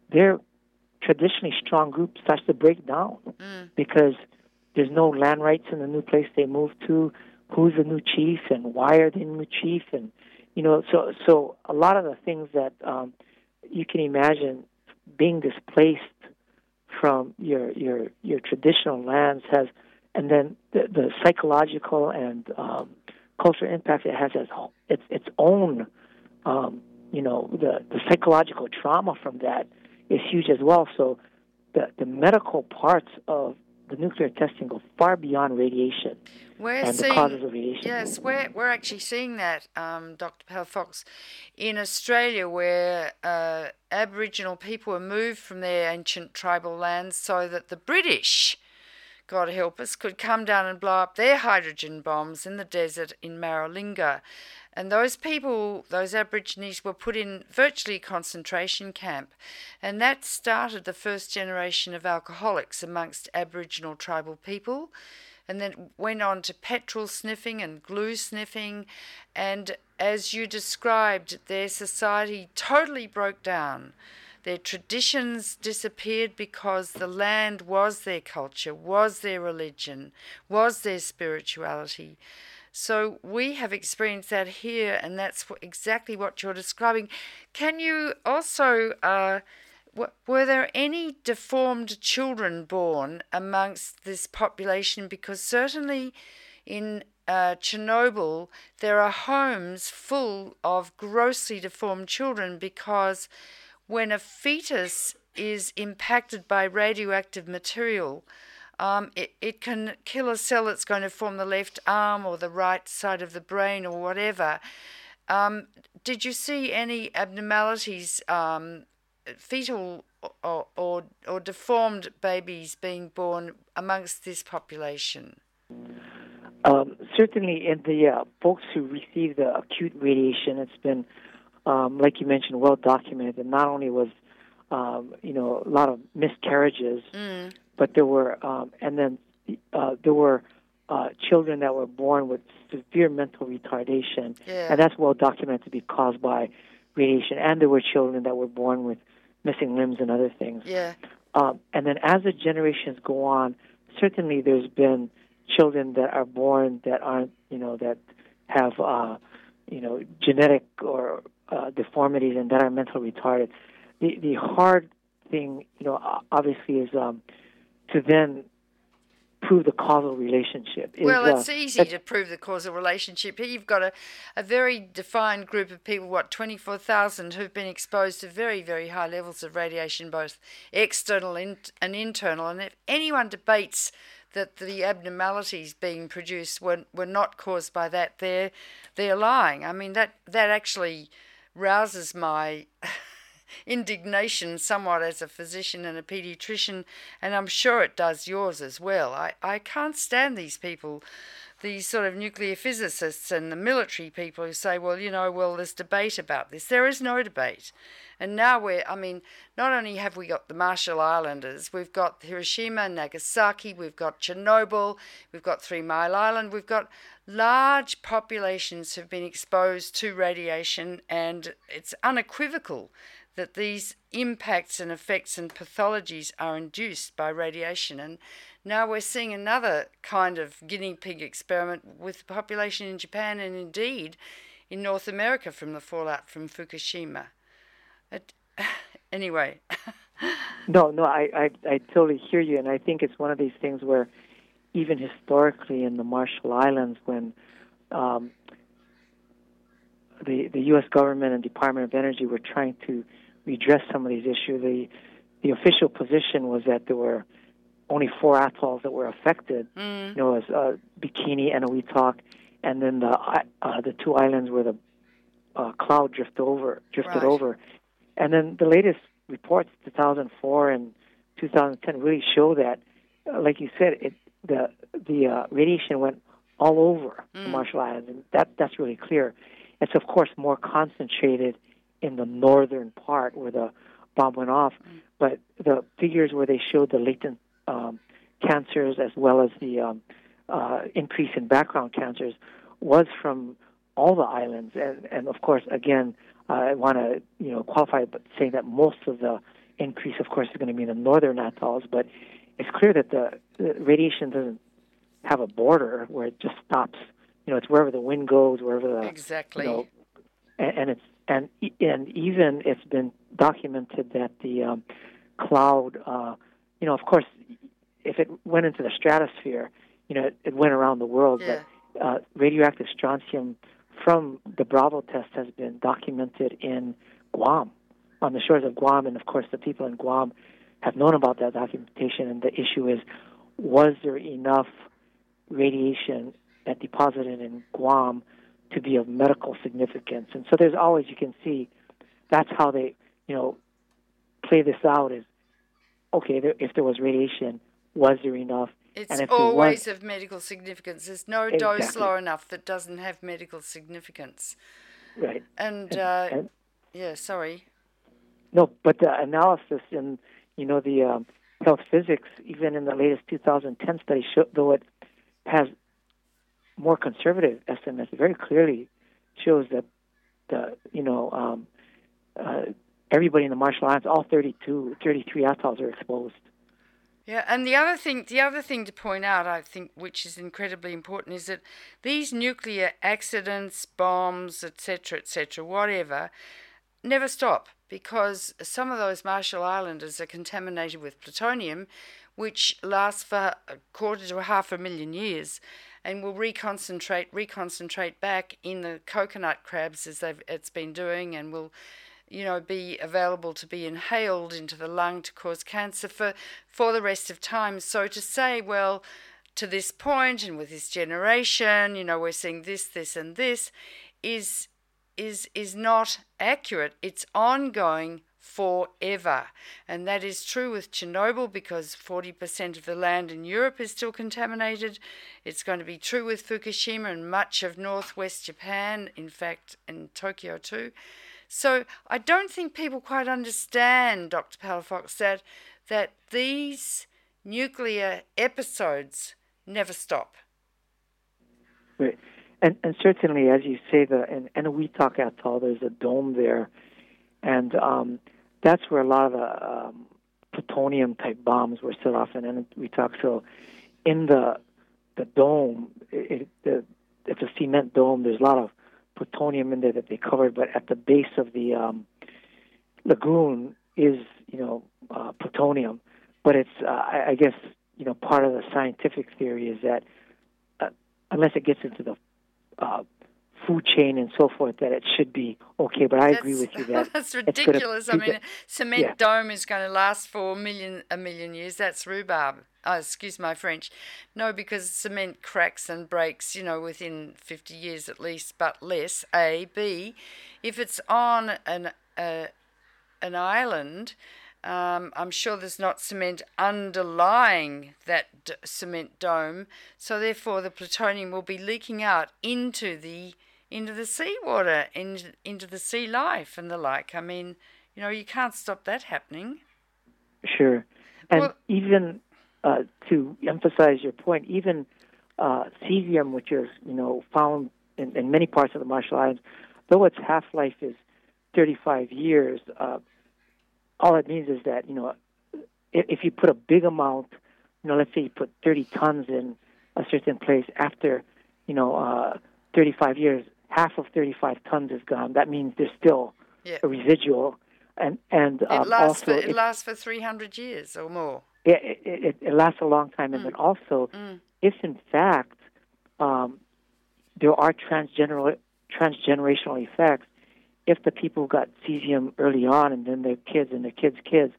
their traditionally strong group starts to break down Mm. because there's no land rights in the new place they move to. Who's the new chief and why are they the new chief? And, you know, so so a lot of the things that um, you can imagine being displaced from your your your traditional lands has, and then the, the psychological and um, cultural impact it has as its its own, um, you know, the, the psychological trauma from that is huge as well. So the the medical parts of the nuclear testing go far beyond radiation We're and the seeing, causes of radiation. yes, we're, we're actually seeing that, um, Doctor Palafox, in Australia, where uh, Aboriginal people were moved from their ancient tribal lands so that the British, God help us, could come down and blow up their hydrogen bombs in the desert in Maralinga. And those people, those Aborigines, were put in virtually a concentration camp. And that started the first generation of alcoholics amongst Aboriginal tribal people. And then went on to petrol sniffing and glue sniffing. And as you described, their society totally broke down. Their traditions disappeared because the land was their culture, was their religion, was their spirituality. So we have experienced that here, and that's exactly what you're describing. Can you also, uh, were there any deformed children born amongst this population? Because certainly in uh, Chernobyl, there are homes full of grossly deformed children because when a fetus is impacted by radioactive material, Um, it, it can kill a cell that's going to form the left arm or the right side of the brain or whatever. Um, did you see any abnormalities, um, fetal or, or, or deformed babies being born amongst this population? Um, certainly in the uh, folks who receive the acute radiation, it's been, um, like you mentioned, well documented. And not only was, um, you know, a lot of miscarriages, Mm. but there were, um, and then uh, there were uh, children that were born with severe mental retardation, Yeah. and that's well documented to be caused by radiation. And there were children that were born with missing limbs and other things. Yeah. Um, and then as the generations go on, certainly there's been children that are born that aren't, you know, that have, uh, you know, genetic or uh, deformities and that are mentally retarded. The the hard thing, you know, obviously is um, to then prove the causal relationship. Is, well, it's uh, easy to prove the causal relationship. Here you've got a, a very defined group of people, what, twenty-four thousand, who've been exposed to very, very high levels of radiation, both external and internal. And if anyone debates that the abnormalities being produced were, were not caused by that, they're, they're lying. I mean, that, that actually rouses my indignation somewhat as a physician and a pediatrician, and I'm sure it does yours as well. I, I can't stand these people, these sort of nuclear physicists and the military people who say, well, you know, well, there's debate about this. There is no debate. And now we're, I mean, not only have we got the Marshall Islanders, we've got Hiroshima, Nagasaki, we've got Chernobyl, we've got Three Mile Island, we've got large populations who've been exposed to radiation, and it's unequivocal that these impacts and effects and pathologies are induced by radiation. And now we're seeing another kind of guinea pig experiment with the population in Japan and indeed in North America from the fallout from Fukushima. It, anyway. no, no, I, I, I totally hear you, and I think it's one of these things where even historically in the Marshall Islands, when um, the the U S government and Department of Energy were trying to redress some of these issues, the the official position was that there were only four atolls that were affected. Mm. You know, as uh, Bikini and Oitok, and then the uh, the two islands where the uh, cloud drifted over, drifted Right. over, and then the latest reports, two thousand four and two thousand ten, really show that, uh, like you said, it the the uh, radiation went all over Mm. the Marshall Islands, and that that's really clear. It's of course more concentrated in the northern part where the bomb went off, Mm. but the figures where they showed the latent um, cancers as well as the um, uh, increase in background cancers was from all the islands, and and of course again uh, I want to you know qualify, but saying that most of the increase, of course, is going to be in the northern atolls, but it's clear that the, the radiation doesn't have a border where it just stops. You know, it's wherever the wind goes, wherever the exactly. You know, and, and it's and and even it's been documented that the um, cloud, uh, you know, of course, if it went into the stratosphere, you know, it, it went around the world. Yeah. But uh, radioactive strontium from the Bravo test has been documented in Guam, on the shores of Guam, and of course, the people in Guam have known about that documentation. And the issue is, was there enough radiation that deposited in Guam to be of medical significance? And so there's always, you can see, that's how they, you know, play this out is, okay, there, if there was radiation, was there enough? It's and if always was, of medical significance. There's no exactly. dose low enough that doesn't have medical significance. Right. And, and, uh, and yeah, sorry. No, but the analysis in, you know, the um, health physics, even in the latest two thousand ten study, show, though it has more conservative estimates, very clearly shows that the, you know, um, uh, everybody in the Marshall Islands, all thirty-two, thirty-three atolls are exposed. Yeah, and the other thing, the other thing to point out, I think, which is incredibly important, is that these nuclear accidents, bombs, et cetera, et cetera, whatever, never stop, because some of those Marshall Islanders are contaminated with plutonium, which lasts for a quarter to a half a million years, and will reconcentrate, reconcentrate back in the coconut crabs as they've, it's been doing, and will, you know, be available to be inhaled into the lung to cause cancer for, for the rest of time. So to say, well, to this point and with this generation, you know, we're seeing this, this, and this, is is is not accurate. It's ongoing forever. And that is true with Chernobyl, because forty percent of the land in Europe is still contaminated. It's going to be true with Fukushima and much of northwest Japan, in fact, in Tokyo too. So I don't think people quite understand, Doctor Palafox, that, that these nuclear episodes never stop. Right. And, and certainly, as you say, the in Eniwetok Atoll, there's a dome there, and um, that's where a lot of the um, plutonium-type bombs were set off in Eniwetok. So in the the dome, it, it, it's a cement dome. There's a lot of plutonium in there that they covered, but at the base of the um, lagoon is, you know, uh, plutonium. But it's, uh, I, I guess, you know, part of the scientific theory is that uh, unless it gets into the uh, food chain and so forth, that it should be okay. But I that's, agree with you that that's ridiculous. I mean, a cement yeah. dome is going to last for a million a million years. That's rhubarb. Oh, excuse my French. No, because cement cracks and breaks, you know, within fifty years at least, but less. A, B, if it's on an uh, an island, um, I'm sure there's not cement underlying that d- cement dome, so therefore the plutonium will be leaking out into the into the seawater, into into the sea life and the like. I mean, you know, you can't stop that happening. Sure, and well, even. Uh, to emphasize your point, even uh, cesium, which is, you know, found in, in many parts of the Marshall Islands, though its half-life is thirty-five years, uh, all it means is that, you know, if, if you put a big amount, you know, let's say you put thirty tons in a certain place, after, you know, uh, thirty-five years, half of thirty-five tons is gone. That means there's still yeah. a residual, and and um, it lasts also for, it lasts for three hundred years or more. Yeah, it, it, it lasts a long time, and mm. then also, mm. if in fact um, there are transgeneral transgenerational effects, if the people got cesium early on, and then their kids and their kids' kids,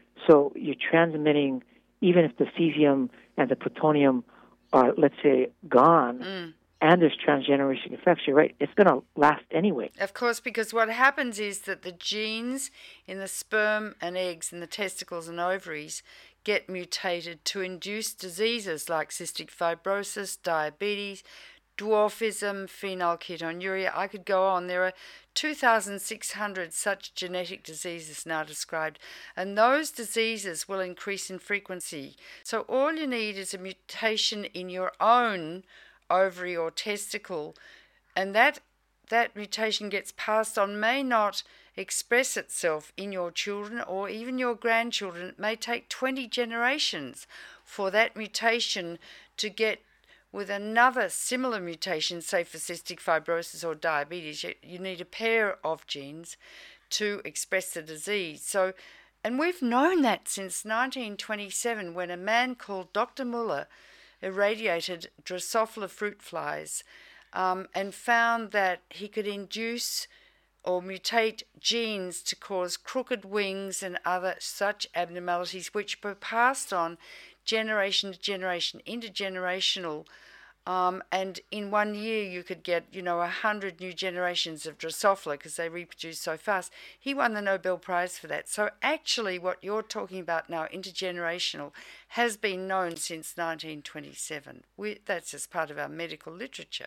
so you're transmitting, even if the cesium and the plutonium are, let's say, gone, mm. and there's transgeneration effects, you're right, it's going to last anyway. Of course, because what happens is that the genes in the sperm and eggs and the testicles and ovaries get mutated to induce diseases like cystic fibrosis, diabetes, dwarfism, phenylketonuria. I could go on. There are two thousand six hundred such genetic diseases now described, and those diseases will increase in frequency. So all you need is a mutation in your own ovary or testicle, and that that mutation gets passed on, may not express itself in your children or even your grandchildren. It may take twenty generations for that mutation to get with another similar mutation, say for cystic fibrosis or diabetes. You need a pair of genes to express the disease. So, and we've known that since nineteen twenty-seven, when a man called Doctor Muller irradiated Drosophila fruit flies um, and found that he could induce or mutate genes to cause crooked wings and other such abnormalities, which were passed on generation to generation, intergenerational. Um, and in one year, you could get, you know, a hundred new generations of Drosophila because they reproduce so fast. He won the Nobel Prize for that. So actually, what you're talking about now, intergenerational, has been known since nineteen twenty-seven. We, that's just part of our medical literature.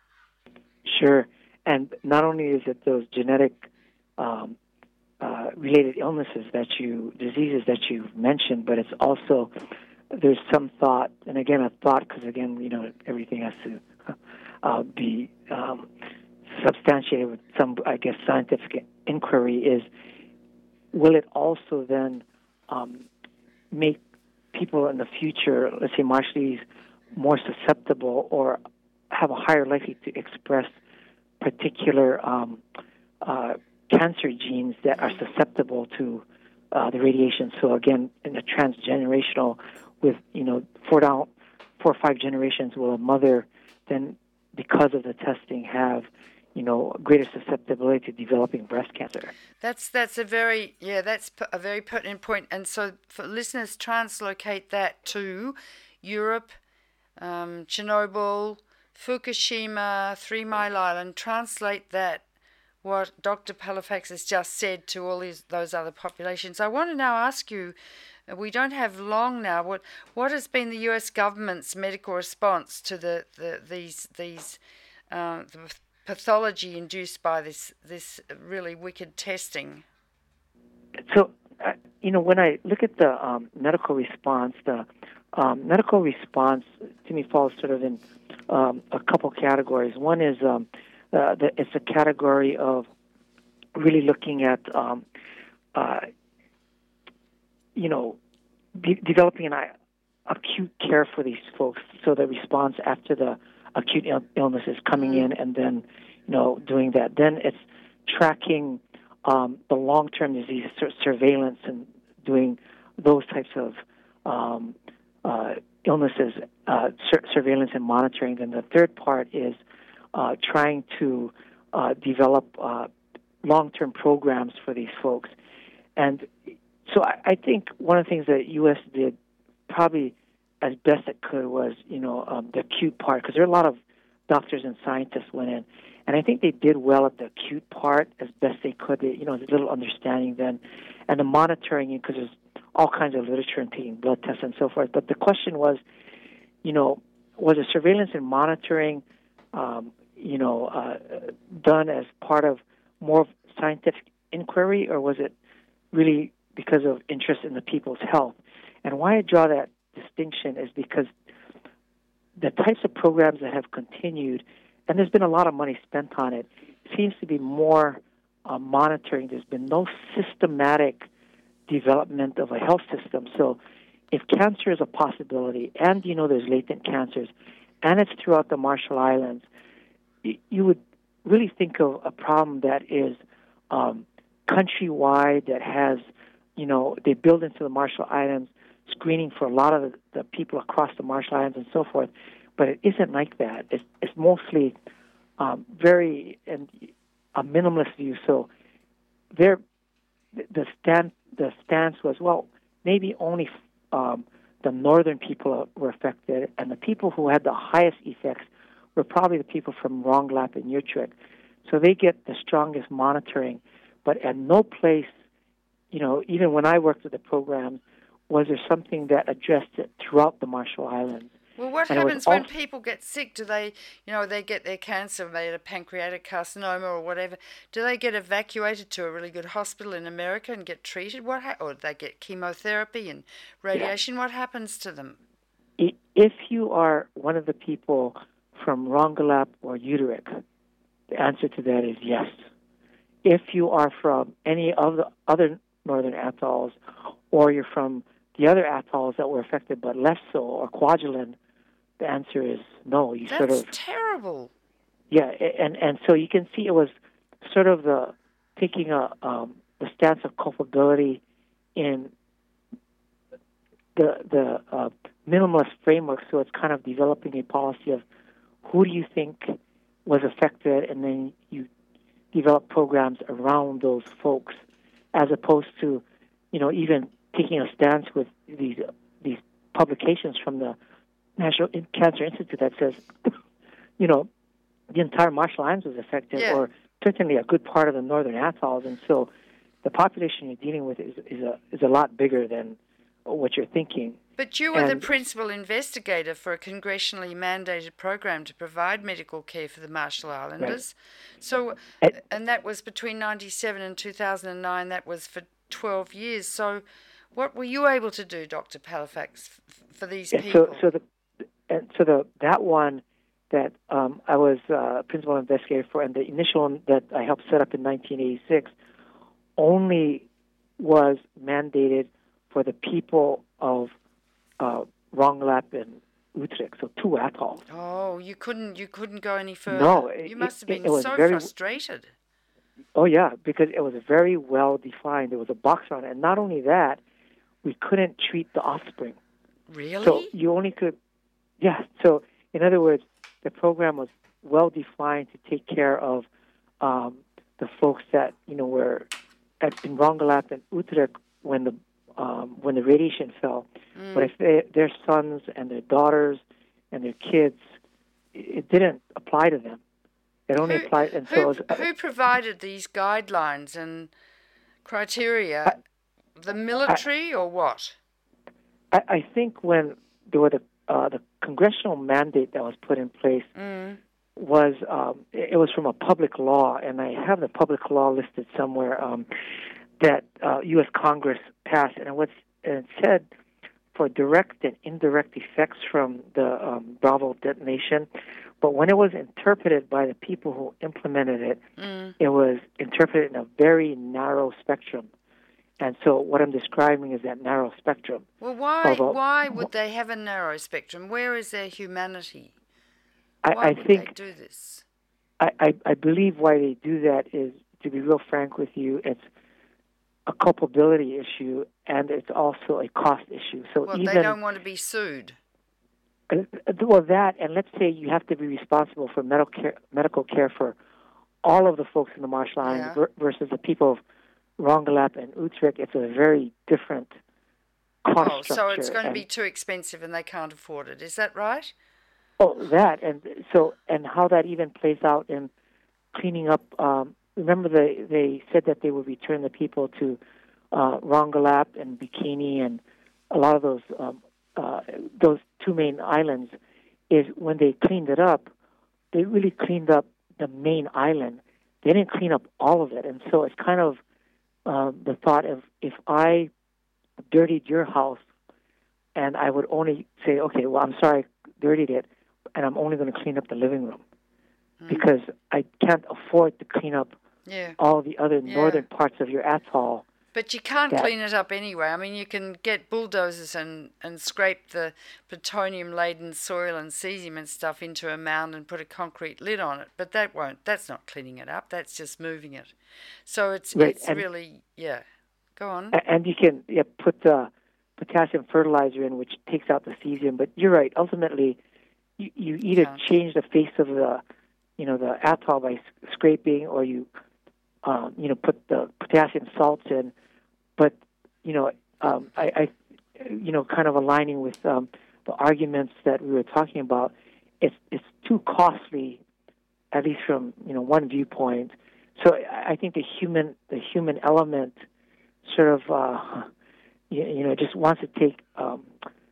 Sure. And not only is it those genetic um, uh, related illnesses that you, diseases that you've mentioned, but it's also, there's some thought, and again, a thought, because again, you know, everything has to uh, be um, substantiated with some, I guess, scientific inquiry, is will it also then um, make people in the future, let's say Marshallese, more susceptible or have a higher likely to express particular um, uh, cancer genes that are susceptible to uh, the radiation? So again, in the transgenerational, with, you know, four down, four or five generations, will a mother then, because of the testing, have, you know, greater susceptibility to developing breast cancer? That's that's a very yeah that's a very pertinent point. And so for listeners, translocate that to Europe, um, Chernobyl, Fukushima, Three Mile Island. Translate that, what Doctor Palafox has just said, to all these, those other populations. I want to now ask you, we don't have long now, what what has been the U S government's medical response to the, the these these uh, the pathology induced by this this really wicked testing? So, uh, you know, when I look at the um, medical response, the um, medical response to me falls sort of in um, a couple categories. One is um, uh, the, it's a category of really looking at, um, uh, you know, de- developing an uh, acute care for these folks. So the response after the acute il- illness is coming in, and then, you know, doing that. Then it's tracking um, the long-term disease sur- surveillance and doing those types of um, uh, illnesses, uh, sur- surveillance and monitoring. Then the third part is uh, trying to uh, develop uh, long-term programs for these folks. And so I, I think one of the things that U S did probably as best it could was, you know, um, the acute part, because there are a lot of doctors and scientists went in, and I think they did well at the acute part as best they could. They, you know, there's a little understanding then, and the monitoring, because there's all kinds of literature and taking blood tests and so forth. But the question was, you know, was the surveillance and monitoring, um, you know, uh, done as part of more scientific inquiry, or was it really because of interest in the people's health? And why I draw that distinction is because the types of programs that have continued, and there's been a lot of money spent on it, seems to be more uh, monitoring. There's been no systematic development of a health system. So if cancer is a possibility, and you know there's latent cancers, and it's throughout the Marshall Islands, y- you would really think of a problem that is um, countrywide, that has, you know, they build into the Marshall Islands, screening for a lot of the, the people across the Marshall Islands and so forth. But it isn't like that. It's, it's mostly um, very and a minimalist view. So there, the stand the stance was, well, maybe only um, the northern people were affected, and the people who had the highest effects were probably the people from Rongelap and Utrecht. So they get the strongest monitoring, but at no place, you know, even when I worked with the program, was there something that addressed it throughout the Marshall Islands. Well, what and happens when also, people get sick? Do they, you know, they get their cancer, they had a pancreatic carcinoma or whatever, do they get evacuated to a really good hospital in America and get treated? What ha- or do they get chemotherapy and radiation? Yeah. What happens to them? If you are one of the people from Rongelap or Utrecht, the answer to that is yes. if you are from any of the other northern atolls, or you're from the other atolls that were affected but less so, or Kwajalein, the answer is no. You That's sort of terrible. yeah, and and so you can see it was sort of the taking a um, the stance of culpability in the the uh, minimalist framework. So it's kind of developing a policy of who do you think was affected, and then you develop programs around those folks, as opposed to, you know, even taking a stance with these these publications from the National Cancer Institute that says, you know, the entire Marshall Islands was affected, Yeah. or certainly a good part of the northern atolls, and so the population you're dealing with is is a is a lot bigger than what you're thinking. But you were the And- principal investigator for a congressionally mandated program to provide medical care for the Marshall Islanders. So, And- and that was between ninety-seven and two thousand nine. That was for twelve years. So, what were you able to do, Doctor Palafox, f- for these Yeah, people? so so the and so the that one that um, I was uh, principal investigator for, and the initial one that I helped set up in nineteen eighty-six, only was mandated for the people of uh, Rongelap and Utrecht, so two atolls. Oh, you couldn't you couldn't go any further. No, it- you must have it- been it was so very- frustrated. Oh yeah, because it was very well defined. There was a box on it, and not only that, we couldn't treat the offspring. Really? So you only could, yeah. So in other words, the program was well defined to take care of um, the folks that you know were at in Rongelap and Utrecht when the um, when the radiation fell. Mm. But if they, their sons and their daughters and their kids, it didn't apply to them. It only Who- applied, and who, so it was, who provided these guidelines and criteria? the military or what? I, I think when there were the uh, the congressional mandate that was put in place Mm. was um, it, it was from a public law, and I have the public law listed somewhere um, that uh, U S Congress passed, and it was and it said for direct and indirect effects from the um, Bravo detonation. But when it was interpreted by the people who implemented it, Mm. it was interpreted in a very narrow spectrum. And so what I'm describing is that narrow spectrum. Well, why Although- why would they have a narrow spectrum? Where is their humanity? I, Why I would think they do this? I, I, I believe why they do that is, to be real frank with you, it's a culpability issue, and it's also a cost issue. So Well, even they don't want to be sued. Uh, well, that, and let's say you have to be responsible for medical care, medical care for all of the folks in the Marshall Islands Yeah. ver- versus the people of Rongelap and Utrecht. It's a very different cost Oh, structure. so it's going to and- be too expensive and they can't afford it. Is that right? Oh, that, and so, and how that even plays out in cleaning up. Um, remember, they they said that they would return the people to uh, Rongelap and Bikini and a lot of those um, uh, those two main islands. Is when they cleaned it up, they really cleaned up the main island. They didn't clean up all of it, and so it's kind of um, the thought of if I dirtied your house, and I would only say, okay, well, I'm sorry, I dirtied it, and I'm only going to clean up the living room Mm. because I can't afford to clean up Yeah. all the other Yeah. northern parts of your atoll. But you can't that- clean it up anyway. I mean, you can get bulldozers and, and scrape the plutonium-laden soil and cesium and stuff into a mound and put a concrete lid on it. But that won't. That's not cleaning it up. That's just moving it. So it's Right, it's and- really yeah. Go on. A- And you can yeah, put uh, potassium fertilizer in, which takes out the cesium. But you're right. Ultimately, you, you either Can't. change the face of the, you know, the atoll by s- scraping, or you, um, you know, put the potassium salts in. But you know, um, I, I, you know, kind of aligning with um, the arguments that we were talking about. It's it's too costly, at least from you know one viewpoint. So I I think the human the human element sort of uh, you, you know just wants to take um,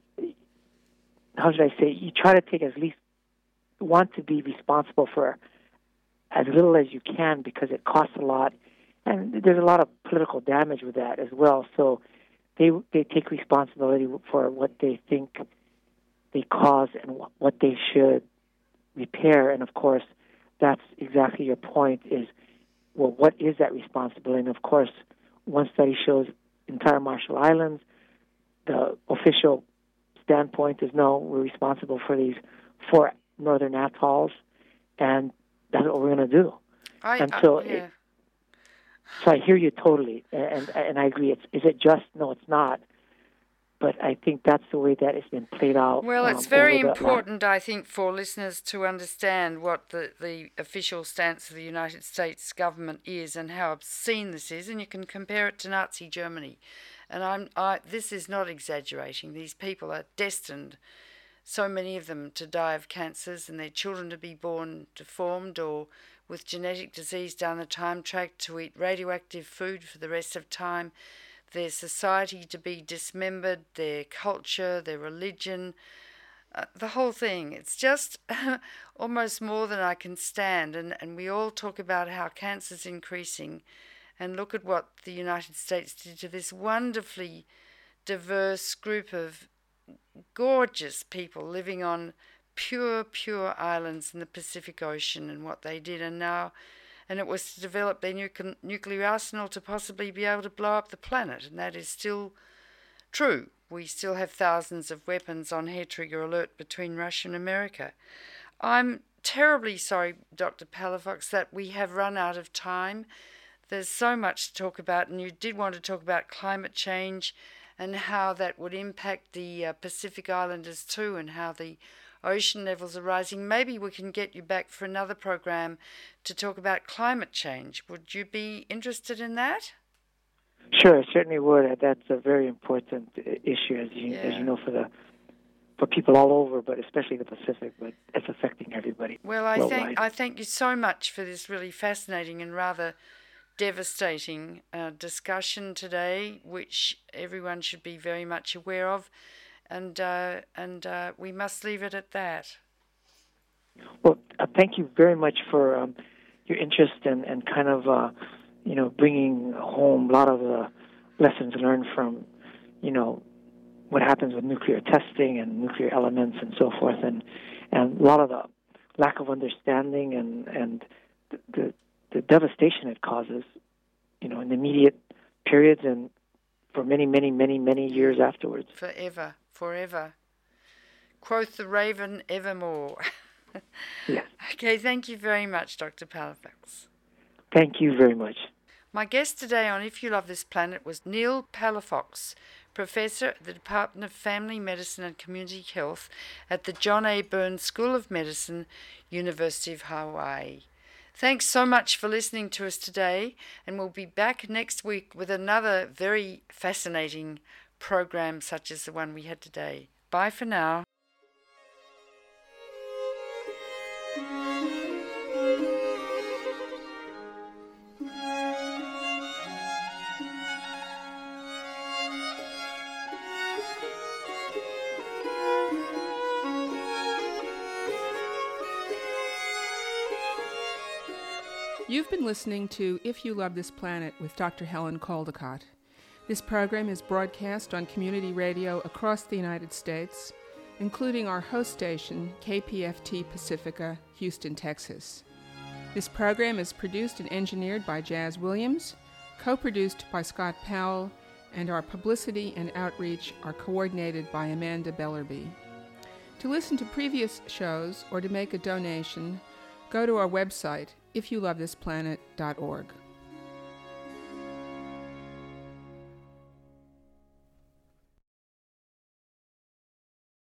how should I say? You try to take as least want to be responsible for as little as you can because it costs a lot, and there's a lot of political damage with that as well. So they they take responsibility for what they think they cause and wh- what they should repair. And of course, that's exactly your point. Is well, what is that responsibility? And of course, one study shows entire Marshall Islands. The official standpoint is no, we're responsible for these four northern atolls, and that's what we're going to do. I, and so, uh, yeah. it, so I hear you totally, and and I agree. It's is it just? No, it's not. But I think that's the way that it's been played out. Well, um, it's very over the important, I think, for listeners to understand what the, the official stance of the United States government is and how obscene this is, and you can compare it to Nazi Germany. And I'm, I, this is not exaggerating. These people are destined, so many of them, to die of cancers and their children to be born deformed or with genetic disease down the time track, to eat radioactive food for the rest of time, their society to be dismembered, their culture, their religion, uh, the whole thing. It's just almost more than I can stand. And, and we all talk about how cancer's increasing. And look at what the United States did to this wonderfully diverse group of gorgeous people living on pure, pure islands in the Pacific Ocean, and what they did. And now, and it was to develop their nucle- nuclear arsenal to possibly be able to blow up the planet. And that is still true. We still have thousands of weapons on hair trigger alert between Russia and America. I'm terribly sorry, Doctor Palafox, that we have run out of time. There's so much to talk about, and you did want to talk about climate change and how that would impact the uh, Pacific Islanders too, and how the ocean levels are rising. Maybe we can get you back for another program to talk about climate change. Would you be interested in that? Sure, I certainly would. That's a very important issue, as you, Yeah. as you know, for the for people all over, but especially the Pacific. But it's affecting everybody. Well, I worldwide. thank I thank you so much for this really fascinating and rather devastating uh, discussion today, which everyone should be very much aware of, and uh, and uh, we must leave it at that. Well, uh, thank you very much for um, your interest and and kind of uh, you know bringing home a lot of the lessons learned from you know what happens with nuclear testing and nuclear elements and so forth, and and a lot of the lack of understanding and and the, the the devastation it causes, you know, in the immediate periods and for many, many, many, many years afterwards. Forever, forever. Quoth the raven evermore. Yes. Okay, thank you very much, Doctor Palafox. Thank you very much. My guest today on If You Love This Planet was Neil Palafox, Professor at the Department of Family Medicine and Community Health at the John A. Burns School of Medicine, University of Hawaii. Thanks so much for listening to us today, and we'll be back next week with another very fascinating program such as the one we had today. Bye for now. You've been listening to If You Love This Planet with Doctor Helen Caldicott. This program is broadcast on community radio across the United States, including our host station, K P F T Pacifica, Houston, Texas. This program is produced and engineered by Jazz Williams, co-produced by Scott Powell, and our publicity and outreach are coordinated by Amanda Bellerby. To listen to previous shows or to make a donation, go to our website, if you love this planet dot org.